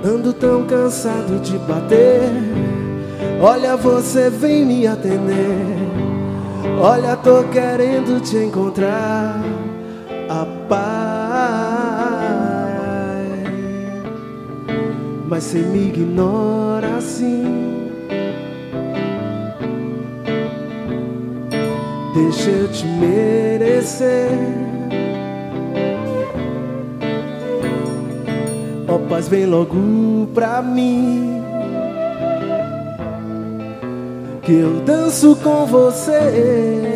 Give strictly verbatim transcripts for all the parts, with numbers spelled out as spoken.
Ando tão cansado de bater. Olha, você vem me atender. Olha, tô querendo te encontrar a paz, mas cê me ignora assim. Deixa eu te merecer. Ó paz, vem logo pra mim, que eu danço com você.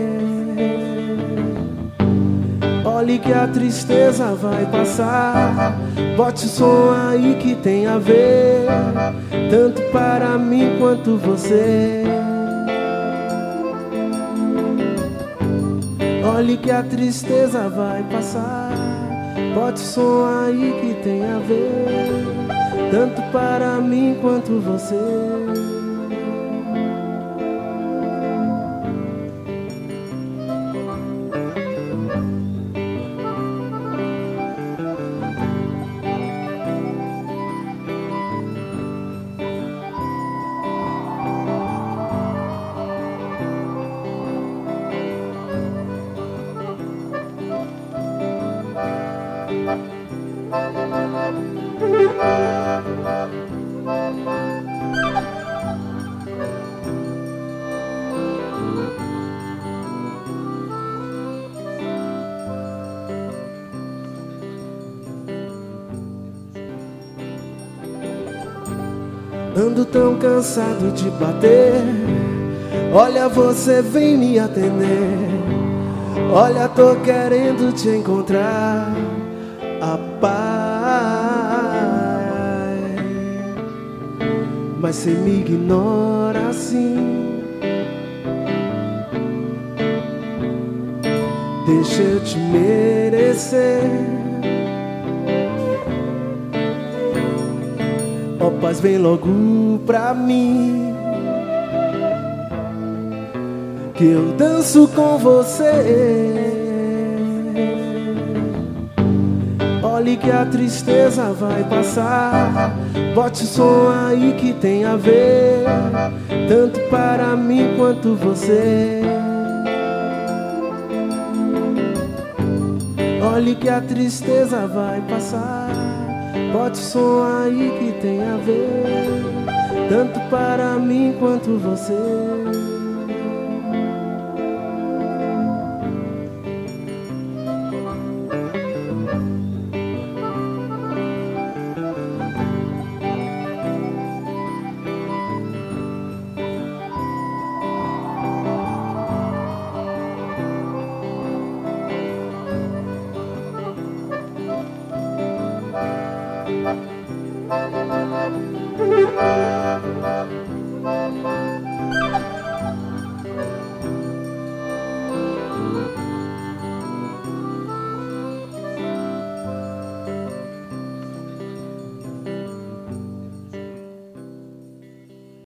Olhe que a tristeza vai passar. Bote o som aí que tem a ver, tanto para mim quanto você. Olhe que a tristeza vai passar. Bote o som aí que tem a ver, tanto para mim quanto você. Ando tão cansado de bater. Olha, você vem me atender. Olha, tô querendo te encontrar a paz, mas cê me ignora assim. Deixa eu te merecer. Ó paz, vem logo pra mim, que eu danço com você. Olhe que a tristeza vai passar. Bote o som aí que tem a ver, tanto para mim quanto você. Olhe que a tristeza vai passar. Bote o som aí que tem a ver, tanto para mim quanto você.